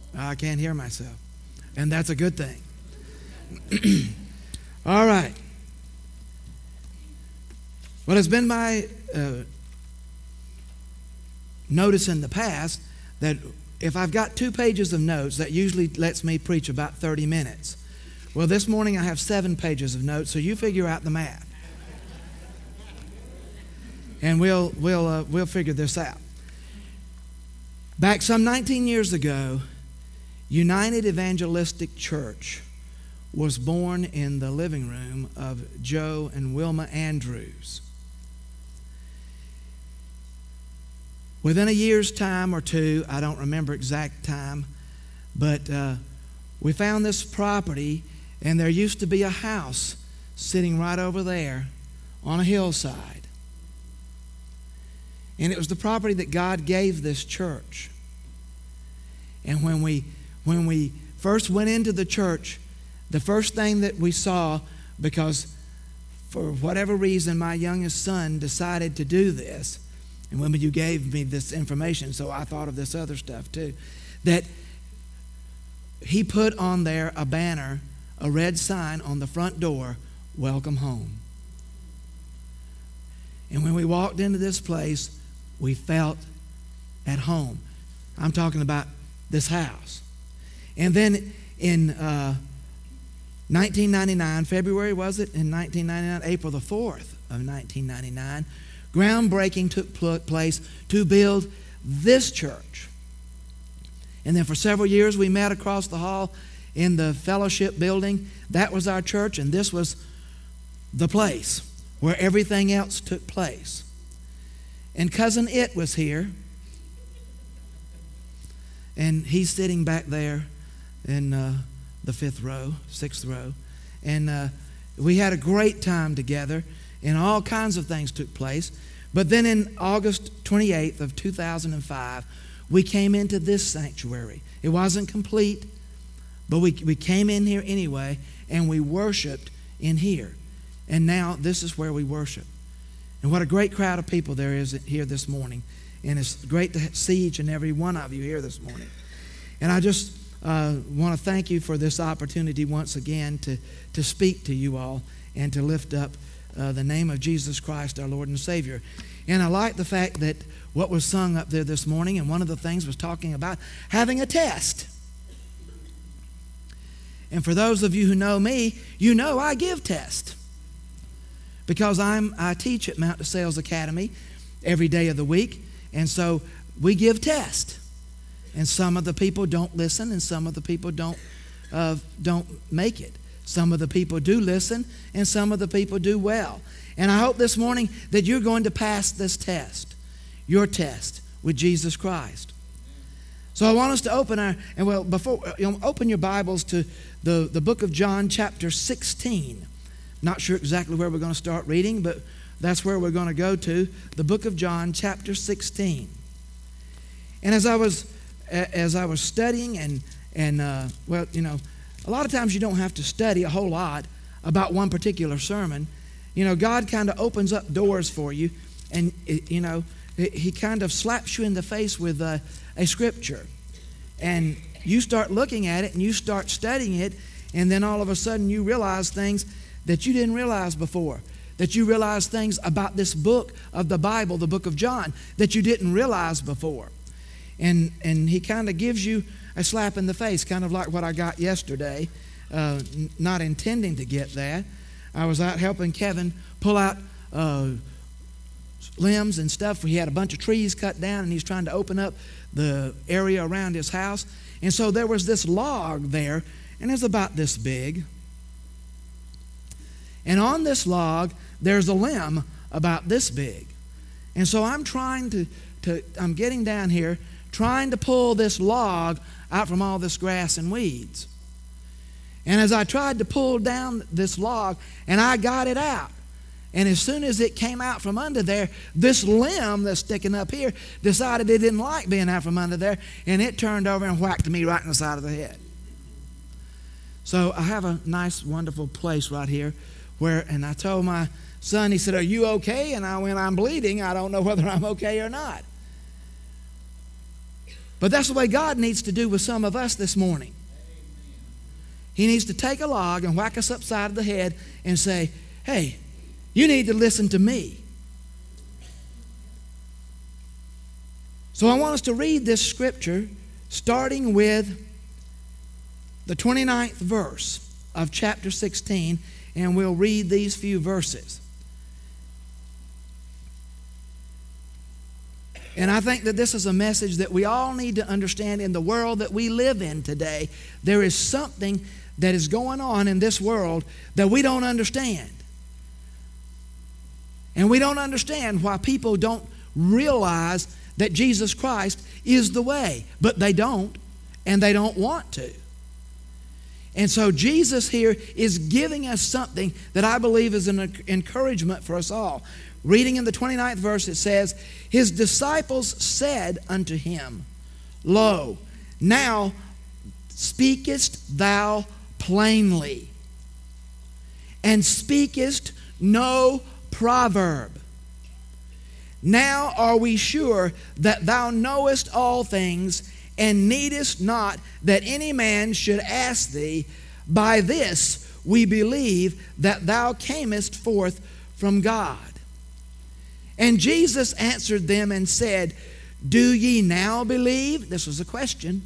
I can't hear myself. And that's a good thing. All right. Well, it's been my notice in the past that if I've got 2 pages of notes, that usually lets me preach about 30 minutes. Well, this morning I have 7 pages of notes, so you figure out the math. And we'll figure this out. Back some 19 years ago, United Evangelistic Church was born in the living room of Joe and Wilma Andrews. Within a year's time or 2, I don't remember exact time, but we found this property, and there used to be a house sitting right over there on a hillside. And it was the property that God gave this church. And when we first went into the church, the first thing that we saw, because for whatever reason my youngest son decided to do this, and when you gave me this information, so I thought of this other stuff too, that he put on there a banner, a red sign on the front door, "Welcome home." And when we walked into this place, we felt at home. I'm talking about this house. And then in 1999, February was it? In 1999, April the 4th of 1999, groundbreaking took place to build this church. And then for several years we met across the hall in the fellowship building. That was our church, and this was the place where everything else took place. And Cousin It was here, and he's sitting back there in the 5th row, 6th row. And we had a great time together, and all kinds of things took place. But then in August 28th of 2005, we came into this sanctuary. It wasn't complete, but we came in here anyway, and we worshiped in here. And now this is where we worship. And what a great crowd of people there is here this morning. And it's great to see each and every one of you here this morning. And I just want to thank you for this opportunity once again to speak to you all and to lift up the name of Jesus Christ, our Lord and Savior. And I like the fact that what was sung up there this morning, and one of the things was talking about having a test. And for those of you who know me, you know I give tests. Because I teach at Mount DeSales Academy every day of the week, and so we give tests. And some of the people don't listen, and some of the people don't make it. Some of the people do listen, and some of the people do well. And I hope this morning that you're going to pass this test, your test with Jesus Christ. So I want us to open open your Bibles to the book of John, chapter 16. Not sure exactly where we're going to start reading, but that's where we're going to go to, the book of John, chapter 16. And as I was studying a lot of times you don't have to study a whole lot about one particular sermon. You know, God kind of opens up doors for you, and He kind of slaps you in the face with a scripture, and you start looking at it and you start studying it, and then all of a sudden you realize things that you didn't realize before, that you realize things about this book of the Bible, the book of John, that you didn't realize before. And He kind of gives you a slap in the face, kind of like what I got yesterday, not intending to get that. I was out helping Kevin pull out limbs and stuff. He had a bunch of trees cut down, and he's trying to open up the area around his house. And so there was this log there, and it's about this big. And on this log, there's a limb about this big. And so I'm I'm getting down here, trying to pull this log out from all this grass and weeds. And as I tried to pull down this log, and I got it out, and as soon as it came out from under there, this limb that's sticking up here decided it didn't like being out from under there, and it turned over and whacked me right in the side of the head. So I have a nice, wonderful place right here and I told my son, he said, "Are you okay?" And I went, "I'm bleeding. I don't know whether I'm okay or not." But that's the way God needs to do with some of us this morning. He needs to take a log and whack us upside the head and say, hey, you need to listen to me. So I want us to read this scripture starting with the 29th verse of chapter 16, and we'll read these few verses. And I think that this is a message that we all need to understand in the world that we live in today. There is something that is going on in this world that we don't understand. And we don't understand why people don't realize that Jesus Christ is the way. But they don't, and they don't want to. And so Jesus here is giving us something that I believe is an encouragement for us all. Reading in the 29th verse, it says, his disciples said unto him, lo, now speakest thou plainly, and speakest no proverb. Now are we sure that thou knowest all things, and needest not that any man should ask thee. By this we believe that thou camest forth from God. And Jesus answered them and said, do ye now believe? This was a question.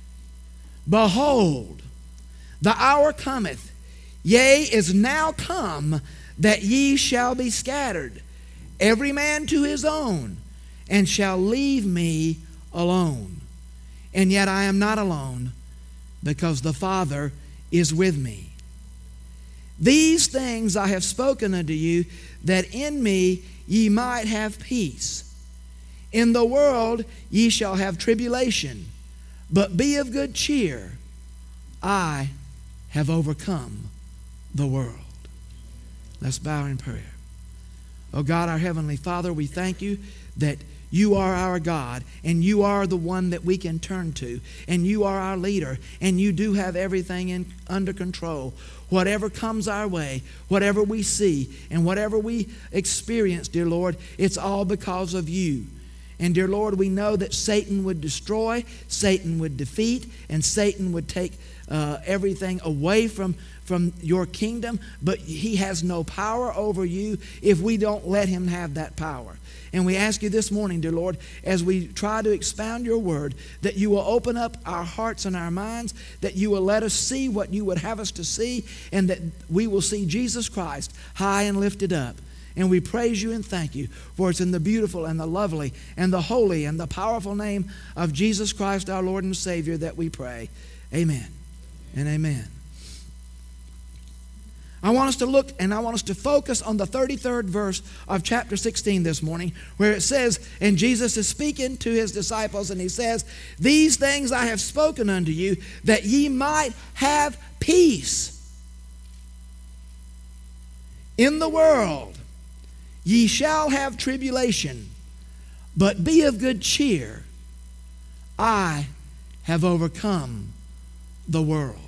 Behold, the hour cometh, yea, is now come, that ye shall be scattered, every man to his own, and shall leave me alone. And yet I am not alone, because the Father is with me. These things I have spoken unto you, that in me ye might have peace. In the world ye shall have tribulation, but be of good cheer. I have overcome the world. Let's bow in prayer. Oh God, our Heavenly Father, we thank you that you are our God, and you are the one that we can turn to, and you are our leader, and you do have everything under control. Whatever comes our way, whatever we see, and whatever we experience, dear Lord, it's all because of you. And dear Lord, we know that Satan would destroy, Satan would defeat, and Satan would take everything away from your kingdom, but he has no power over you if we don't let him have that power. And we ask you this morning, dear Lord, as we try to expound your word, that you will open up our hearts and our minds, that you will let us see what you would have us to see, and that we will see Jesus Christ high and lifted up. And we praise you and thank you, for it's in the beautiful and the lovely and the holy and the powerful name of Jesus Christ, our Lord and Savior, that we pray. Amen and amen. I want us to look and I want us to focus on the 33rd verse of chapter 16 this morning, where it says, and Jesus is speaking to his disciples, and he says, these things I have spoken unto you, that ye might have peace. In the world ye shall have tribulation, but be of good cheer. I have overcome the world.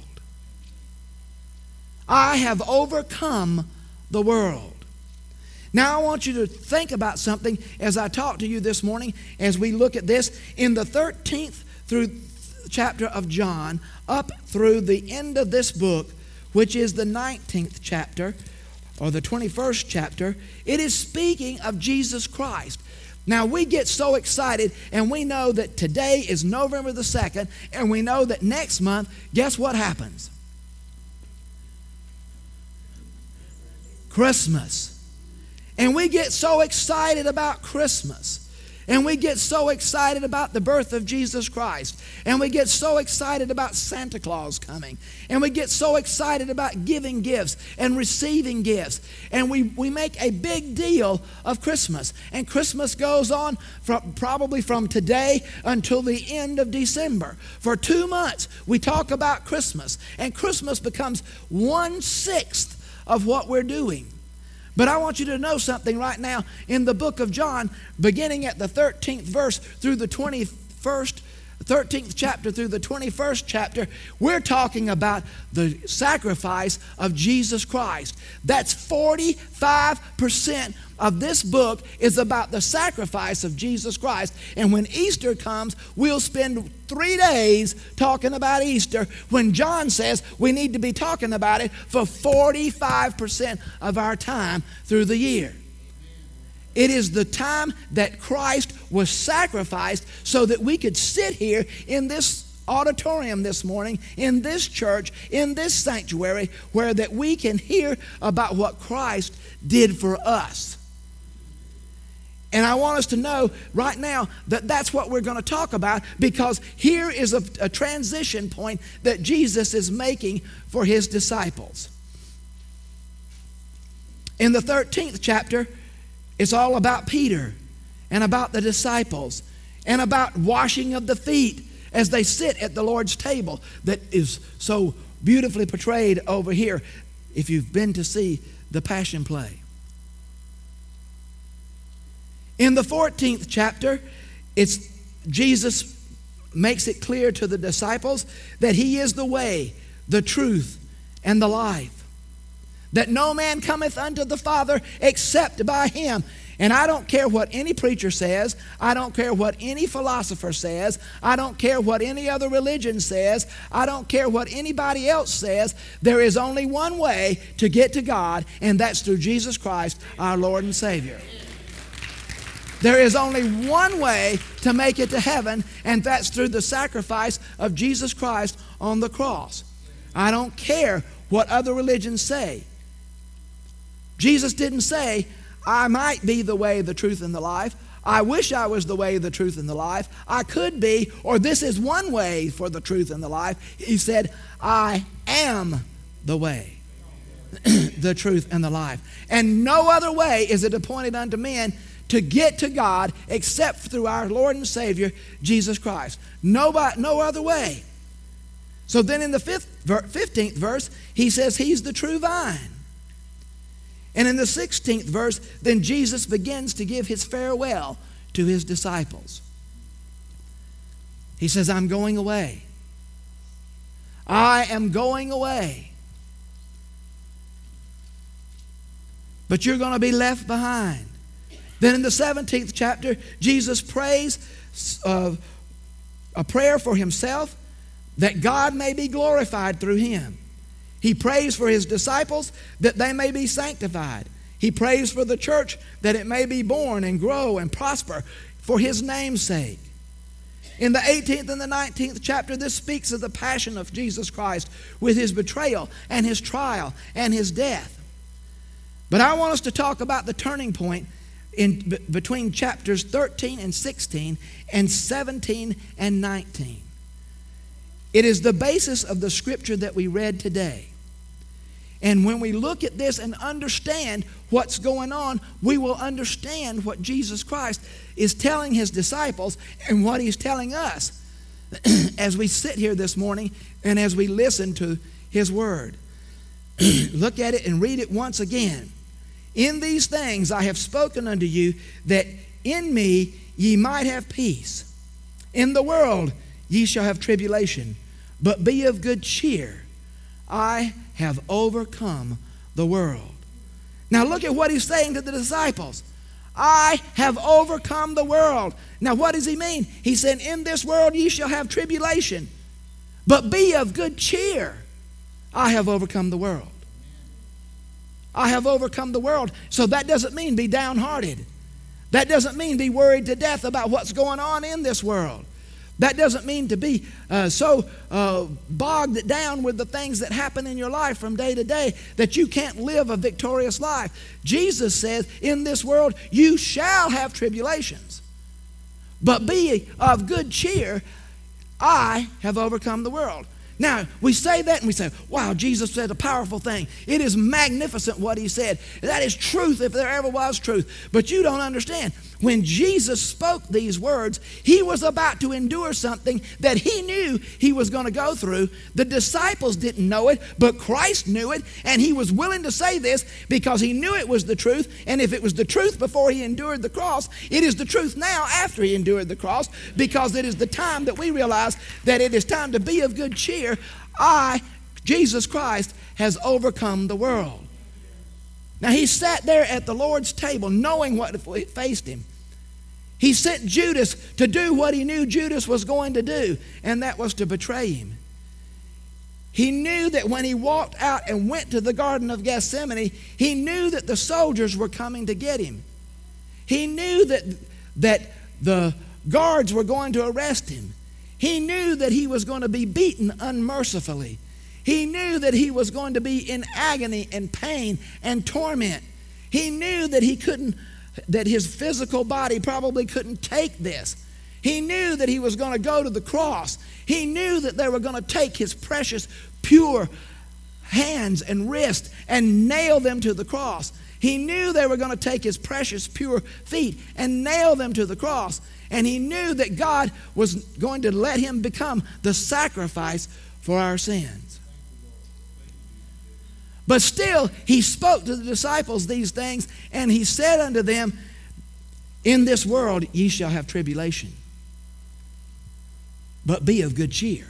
I have overcome the world. Now I want you to think about something as I talk to you this morning, as we look at this in the 13th through chapter of John, up through the end of this book, which is the 19th chapter, or the 21st chapter. It is speaking of Jesus Christ. Now we get so excited, and we know that today is November the 2nd, and we know that next month, guess what happens? Christmas. And we get so excited about Christmas. And we get so excited about the birth of Jesus Christ. And we get so excited about Santa Claus coming. And we get so excited about giving gifts and receiving gifts. And we make a big deal of Christmas. And Christmas goes on probably from today until the end of December. For 2 months, we talk about Christmas. And Christmas becomes 1/6 of what we're doing. But I want you to know something right now. In the book of John, beginning at the 13th verse through the 21st 13th chapter through the 21st chapter, we're talking about the sacrifice of Jesus Christ. That's 45% of this book is about the sacrifice of Jesus Christ. And when Easter comes, we'll spend 3 days talking about Easter, when John says we need to be talking about it for 45% of our time through the year. It is the time that Christ was sacrificed so that we could sit here in this auditorium this morning, in this church, in this sanctuary, where that we can hear about what Christ did for us. And I want us to know right now that that's what we're going to talk about, because here is a transition point that Jesus is making for his disciples. In the 13th chapter, it's all about Peter and about the disciples and about washing of the feet as they sit at the Lord's table, that is so beautifully portrayed over here if you've been to see the Passion Play. In the 14th chapter, Jesus makes it clear to the disciples that he is the way, the truth, and the life. That no man cometh unto the Father except by him. And I don't care what any preacher says. I don't care what any philosopher says. I don't care what any other religion says. I don't care what anybody else says. There is only one way to get to God, and that's through Jesus Christ, our Lord and Savior. There is only one way to make it to heaven, and that's through the sacrifice of Jesus Christ on the cross. I don't care what other religions say. Jesus didn't say, I might be the way, the truth, and the life. I wish I was the way, the truth, and the life. I could be, or this is one way for the truth and the life. He said, I am the way, the truth, and the life. And no other way is it appointed unto men to get to God except through our Lord and Savior, Jesus Christ. No other way. So then in the 15th verse, he says he's the true vine. And in the 16th verse, then Jesus begins to give his farewell to his disciples. He says, I'm going away. I am going away. But you're going to be left behind. Then in the 17th chapter, Jesus prays a prayer for himself, that God may be glorified through him. He prays for his disciples that they may be sanctified. He prays for the church that it may be born and grow and prosper for his name's sake. In the 18th and the 19th chapter, this speaks of the passion of Jesus Christ with his betrayal and his trial and his death. But I want us to talk about the turning point between chapters 13 and 16 and 17 and 19. It is the basis of the scripture that we read today. And when we look at this and understand what's going on, we will understand what Jesus Christ is telling his disciples and what he's telling us as we sit here this morning and as we listen to his word. Look at it and read it once again. In these things I have spoken unto you, that in me ye might have peace. In the world ye shall have tribulation, but be of good cheer. I have overcome the world. Now look at what he's saying to the disciples. I have overcome the world. Now what does he mean? He said, in this world ye shall have tribulation, but be of good cheer. I have overcome the world. I have overcome the world. So that doesn't mean be downhearted. That doesn't mean be worried to death about what's going on in this world. That doesn't mean to be so bogged down with the things that happen in your life from day to day that you can't live a victorious life. Jesus says, in this world you shall have tribulations, but be of good cheer. I have overcome the world. Now, we say that and we say, wow, Jesus said a powerful thing. It is magnificent what he said. That is truth if there ever was truth. But you don't understand. When Jesus spoke these words, he was about to endure something that he knew he was going to go through. The disciples didn't know it, but Christ knew it, and he was willing to say this because he knew it was the truth. And if it was the truth before he endured the cross, it is the truth now after he endured the cross, because it is the time that we realize that it is time to be of good cheer. I, Jesus Christ, has overcome the world. Now, he sat there at the Lord's table knowing what faced him. He sent Judas to do what he knew Judas was going to do, and that was to betray him. He knew that when he walked out and went to the Garden of Gethsemane, he knew that the soldiers were coming to get him. He knew that the guards were going to arrest him. He knew that he was going to be beaten unmercifully. He knew that he was going to be in agony and pain and torment. He knew that his physical body probably couldn't take this. He knew that he was going to go to the cross. He knew that they were going to take his precious, pure hands and wrists and nail them to the cross. He knew they were going to take his precious, pure feet and nail them to the cross. And he knew that God was going to let him become the sacrifice for our sins. But still, he spoke to the disciples these things, and he said unto them, in this world ye shall have tribulation, but be of good cheer.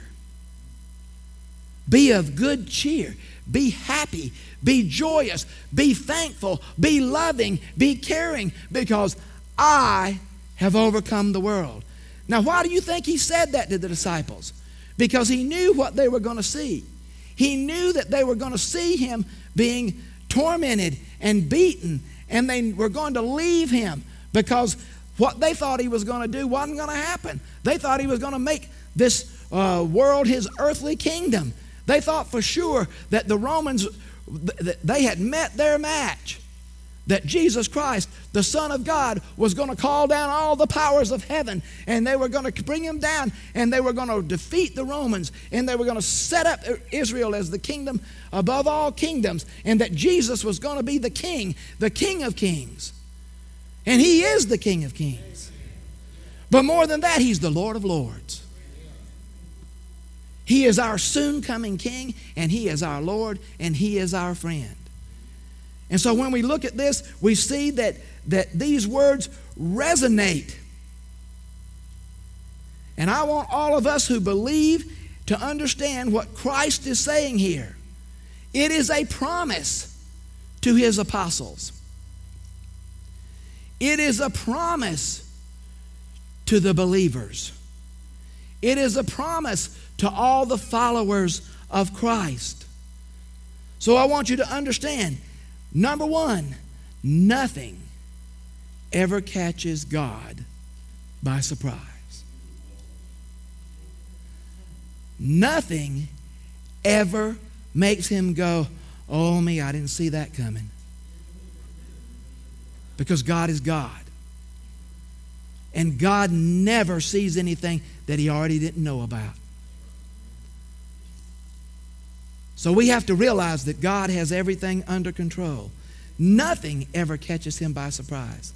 Be of good cheer. Be happy. Be joyous. Be thankful. Be loving. Be caring, because I have overcome the world. Now, why do you think he said that to the disciples? Because he knew what they were going to see. He knew that they were going to see him being tormented and beaten, and they were going to leave him because what they thought he was going to do wasn't going to happen. They thought he was going to make this world his earthly kingdom. They thought for sure that the Romans, they had met their match. That Jesus Christ, the Son of God, was going to call down all the powers of heaven, and they were going to bring him down, and they were going to defeat the Romans, and they were going to set up Israel as the kingdom above all kingdoms, and that Jesus was going to be the King of kings. And he is the King of kings. But more than that, he's the Lord of lords. He is our soon coming King, and he is our Lord, and he is our friend. And so when we look at this, we see that these words resonate. And I want all of us who believe to understand what Christ is saying here. It is a promise to his apostles. It is a promise to the believers. It is a promise to all the followers of Christ. So I want you to understand, number one, nothing ever catches God by surprise. Nothing ever makes him go, oh me, I didn't see that coming. Because God is God. And God never sees anything that he already didn't know about. So we have to realize that God has everything under control. Nothing ever catches him by surprise.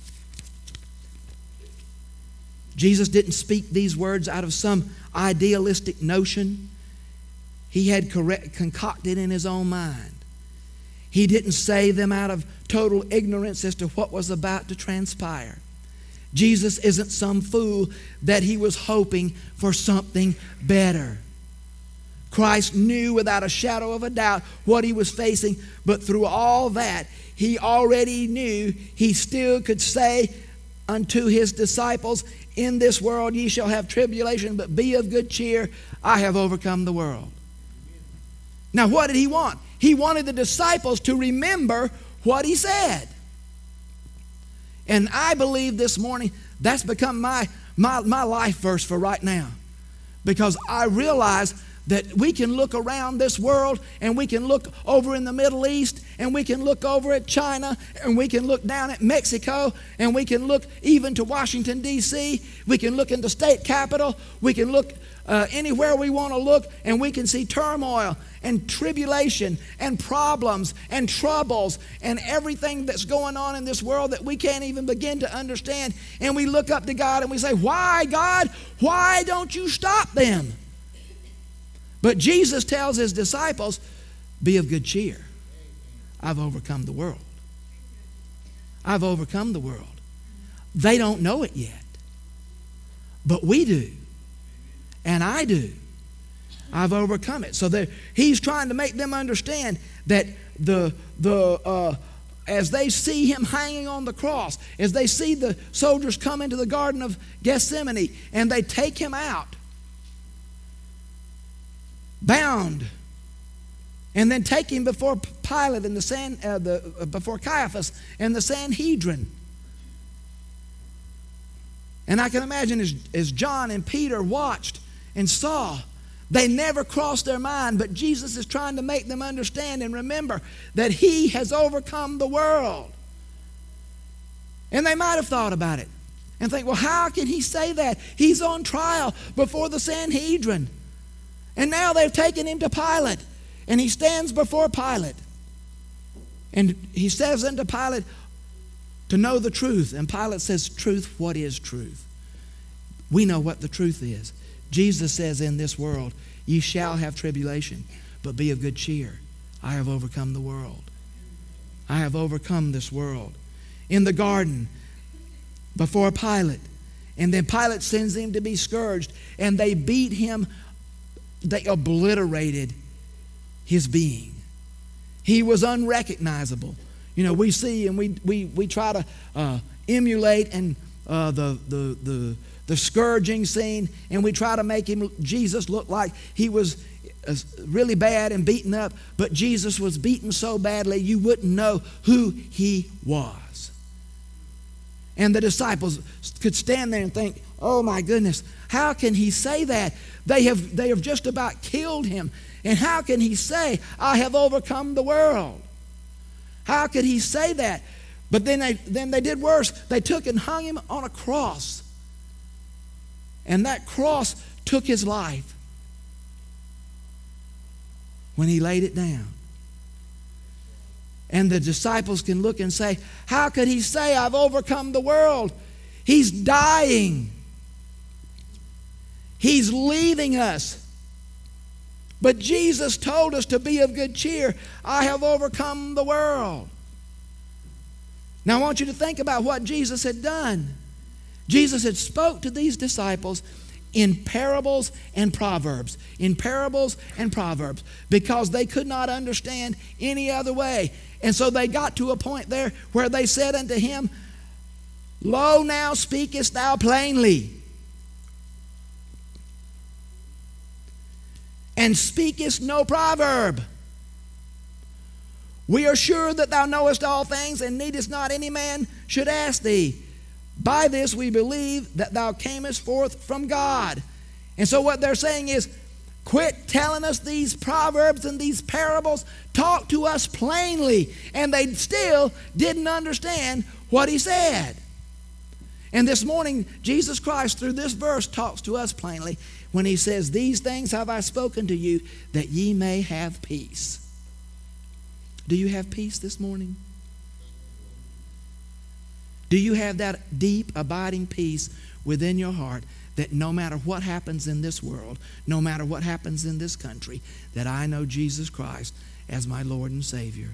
Jesus didn't speak these words out of some idealistic notion he had concocted in his own mind. He didn't say them out of total ignorance as to what was about to transpire. Jesus isn't some fool that he was hoping for something better. Christ knew without a shadow of a doubt what he was facing, but through all that, he already knew he still could say unto his disciples, in this world ye shall have tribulation, but be of good cheer, I have overcome the world. Now what did he want? He wanted the disciples to remember what he said. And I believe this morning that's become my life verse for right now. Because I realize that we can look around this world, and we can look over in the Middle East, and we can look over at China, and we can look down at Mexico, and we can look even to Washington, D.C. We can look in the state capitol. We can look anywhere we want to look, and we can see turmoil and tribulation and problems and troubles and everything that's going on in this world that we can't even begin to understand. And we look up to God and we say, why, God? Why don't you stop them? But Jesus tells his disciples, be of good cheer. I've overcome the world. I've overcome the world. They don't know it yet, but we do. And I do. I've overcome it. So he's trying to make them understand that as they see him hanging on the cross, as they see the soldiers come into the Garden of Gethsemane and they take him out, bound, and then take him before Pilate and before Caiaphas and the Sanhedrin. And I can imagine as John and Peter watched and saw, they never crossed their mind, but Jesus is trying to make them understand and remember that he has overcome the world. And they might have thought about it and think, well, how can he say that? He's on trial before the Sanhedrin. And now they've taken him to Pilate. And he stands before Pilate. And he says unto Pilate to know the truth. And Pilate says, truth, what is truth? We know what the truth is. Jesus says, in this world, ye shall have tribulation, but be of good cheer. I have overcome the world. I have overcome this world. In the garden, before Pilate. And then Pilate sends him to be scourged. And they beat him. They obliterated his being. He was unrecognizable. You know, we see and we try to emulate and the scourging scene, and we try to make Jesus look like he was really bad and beaten up, but Jesus was beaten so badly you wouldn't know who he was. And the disciples could stand there and think, oh my goodness, how can he say that? They have just about killed him. And how can he say, I have overcome the world? How could he say that? But then they did worse. They took and hung him on a cross. And that cross took his life when he laid it down. And the disciples can look and say, how could he say, I've overcome the world? He's dying. He's leaving us. But Jesus told us to be of good cheer. I have overcome the world. Now I want you to think about what Jesus had done. Jesus had spoke to these disciples in parables and proverbs. In parables and proverbs. Because they could not understand any other way. And so they got to a point there where they said unto him, Lo, now speakest thou plainly. And speakest no proverb. We are sure that thou knowest all things, and needest not any man should ask thee. By this we believe that thou camest forth from God. And so what they're saying is, quit telling us these proverbs and these parables. Talk to us plainly. And they still didn't understand what he said. And this morning, Jesus Christ, through this verse, talks to us plainly when he says, these things have I spoken to you, that ye may have peace. Do you have peace this morning? Do you have that deep, abiding peace within your heart that no matter what happens in this world, no matter what happens in this country, that I know Jesus Christ as my Lord and Savior?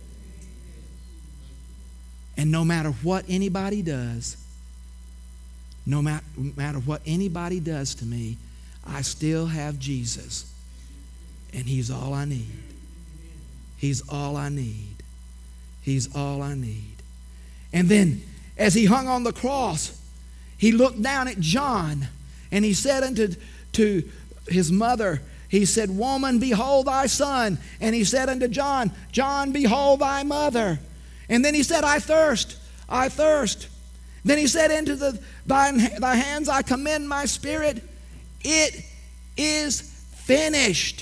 And no matter what anybody does, no matter what anybody does to me, I still have Jesus. And he's all I need. He's all I need. He's all I need. And then, as he hung on the cross, he looked down at John, and he said unto his mother, he said, Woman, behold thy son. And he said unto John, John, behold thy mother. And then he said, I thirst, I thirst. Then he said, into thy hands I commend my spirit. It is finished.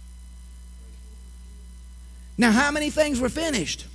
Now, how many things were finished?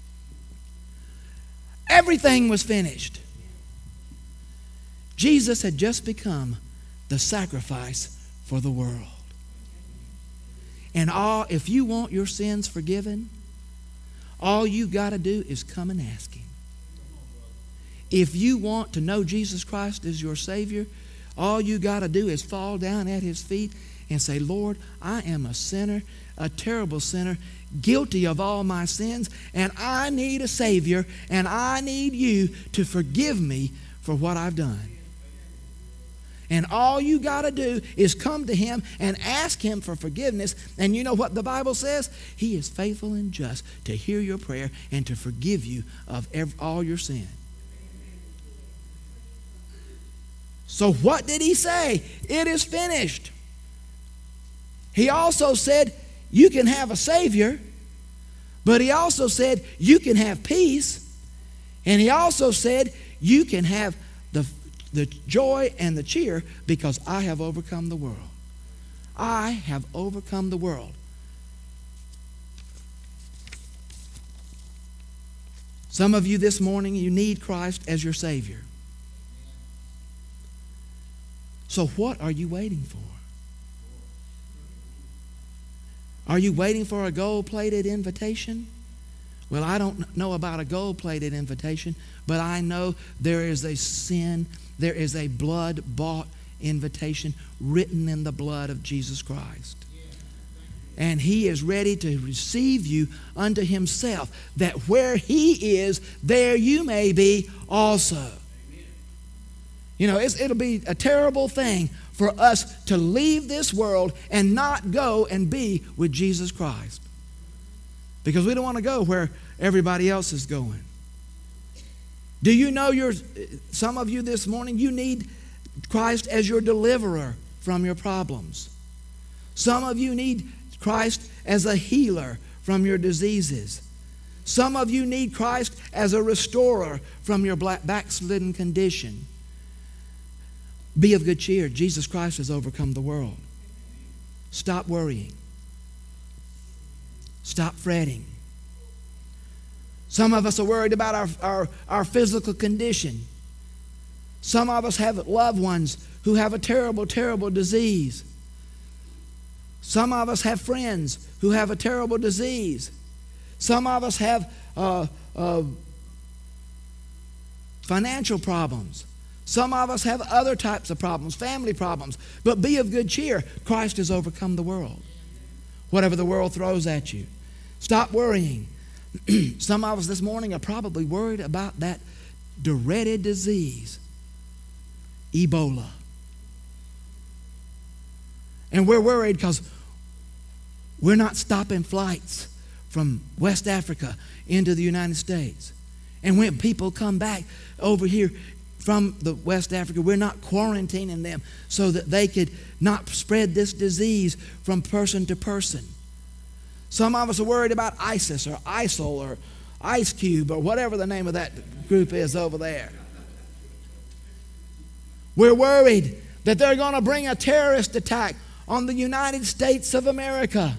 Everything was finished. Jesus had just become the sacrifice for the world. And if you want your sins forgiven, all you got to do is come and ask Him. If you want to know Jesus Christ as your Savior, all you got to do is fall down at His feet and say, Lord, I am a sinner, a terrible sinner, guilty of all my sins, and I need a Savior, and I need you to forgive me for what I've done. And all you got to do is come to Him and ask Him for forgiveness. And you know what the Bible says? He is faithful and just to hear your prayer and to forgive you of all your sin. So what did He say? It is finished. He also said you can have a Savior, but He also said you can have peace, and He also said you can have the joy and the cheer because I have overcome the world. I have overcome the world. Some of you this morning, you need Christ as your Savior. So what are you waiting for? Are you waiting for a gold-plated invitation? Well, I don't know about a gold-plated invitation, but I know there is a blood-bought invitation written in the blood of Jesus Christ. And He is ready to receive you unto Himself, that where He is, there you may be also. You know, it'll be a terrible thing for us to leave this world and not go and be with Jesus Christ. Because we don't want to go where everybody else is going. Do you know some of you this morning, you need Christ as your deliverer from your problems. Some of you need Christ as a healer from your diseases. Some of you need Christ as a restorer from your backslidden condition. Be of good cheer. Jesus Christ has overcome the world. Stop worrying. Stop fretting. Some of us are worried about our physical condition. Some of us have loved ones who have a terrible, terrible disease. Some of us have friends who have a terrible disease. Some of us have financial problems. Some of us have other types of problems, family problems. But be of good cheer. Christ has overcome the world. Whatever the world throws at you. Stop worrying. Some of us this morning are probably worried about that dreaded disease, Ebola. And we're worried because we're not stopping flights from West Africa into the United States. And when people come back over here from the West Africa, we're not quarantining them so that they could not spread this disease from person to person. Some of us are worried about ISIS or ISIL or Ice Cube or whatever the name of that group is over there. We're worried that they're going to bring a terrorist attack on the United States of America.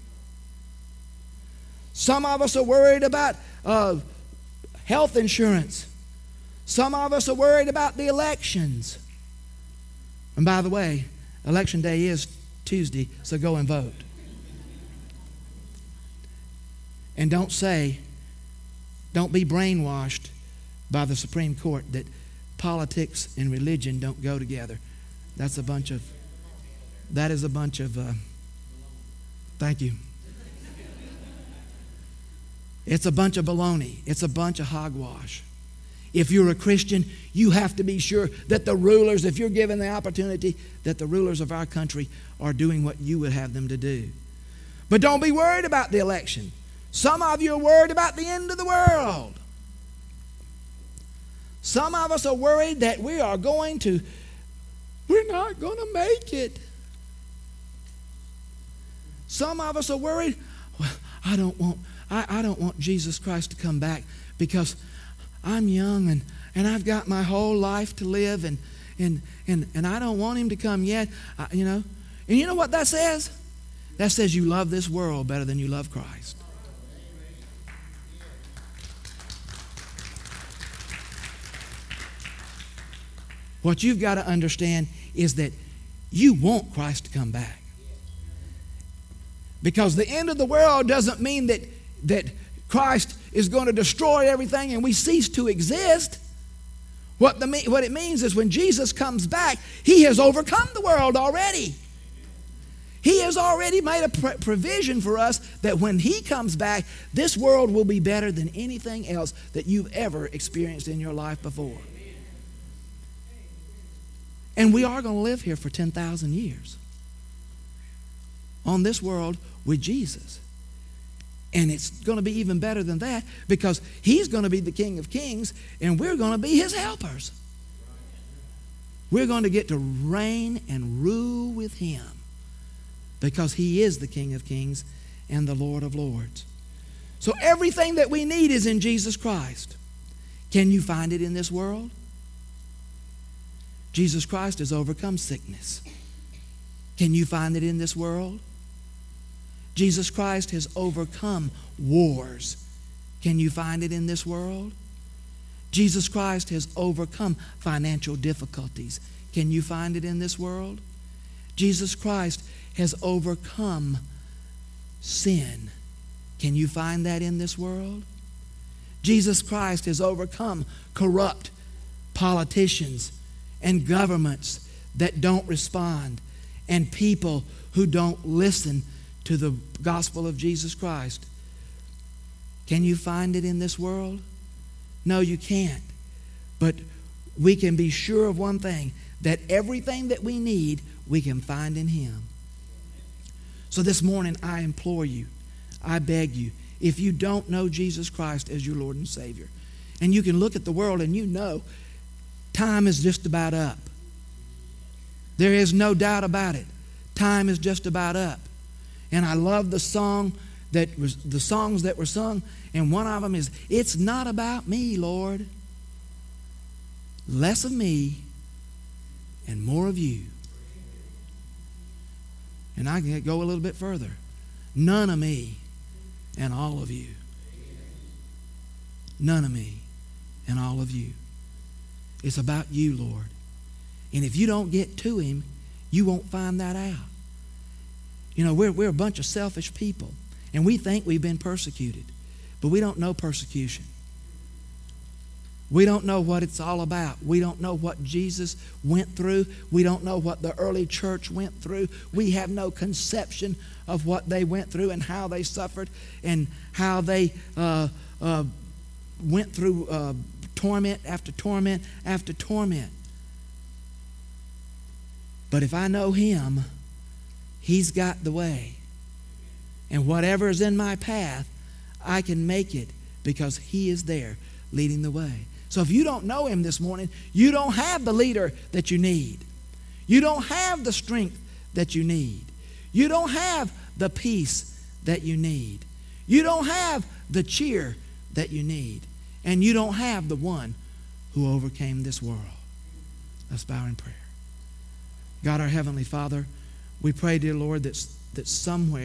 Some of us are worried about health insurance. Some of us are worried about the elections. And by the way, election day is Tuesday, so go and vote. And don't be brainwashed by the Supreme Court that politics and religion don't go together. That is a bunch of, thank you. It's a bunch of baloney. It's a bunch of hogwash. If you're a Christian, you have to be sure that the rulers, if you're given the opportunity, that the rulers of our country are doing what you would have them to do. But don't be worried about the election. Some of you are worried about the end of the world. Some of us are worried that we're not going to make it. Some of us are worried, well, I don't want Jesus Christ to come back because I'm young and I've got my whole life to live and I don't want Him to come yet. And you know what that says? That says you love this world better than you love Christ. What you've got to understand is that you want Christ to come back. Because the end of the world doesn't mean that Christ is going to destroy everything and we cease to exist. What it means is when Jesus comes back, he has overcome the world already. He has already made a provision for us that when he comes back, this world will be better than anything else that you've ever experienced in your life before. And we are going to live here for 10,000 years on this world with Jesus. And it's going to be even better than that because he's going to be the King of Kings and we're going to be his helpers. We're going to get to reign and rule with him because he is the King of Kings and the Lord of Lords. So everything that we need is in Jesus Christ. Can you find it in this world? Jesus Christ has overcome sickness. Can you find it in this world? Jesus Christ has overcome wars. Can you find it in this world? Jesus Christ has overcome financial difficulties. Can you find it in this world? Jesus Christ has overcome sin. Can you find that in this world? Jesus Christ has overcome corrupt politicians and governments that don't respond and people who don't listen to the gospel of Jesus Christ. Can you find it in this world? No, you can't. But we can be sure of one thing, that everything that we need, we can find in him. So this morning, I implore you, I beg you, if you don't know Jesus Christ as your Lord and Savior, and you can look at the world and you know time is just about up. There is no doubt about it. Time is just about up. And I love the songs that were sung, and one of them is, "It's not about me, Lord. Less of me and more of you." And I can go a little bit further. None of me and all of you. None of me and all of you. It's about you, Lord. And if you don't get to him, you won't find that out. You know, we're a bunch of selfish people, and we think we've been persecuted, but we don't know persecution. We don't know what it's all about. We don't know what Jesus went through. We don't know what the early church went through. We have no conception of what they went through and how they suffered and how they went through torment after torment after torment. But if I know him, he's got the way. And whatever is in my path, I can make it because he is there leading the way. So if you don't know him this morning, you don't have the leader that you need. You don't have the strength that you need. You don't have the peace that you need. You don't have the cheer that you need. And you don't have the one who overcame this world. Let's bow in prayer. God, our Heavenly Father, we pray, dear Lord, that somewhere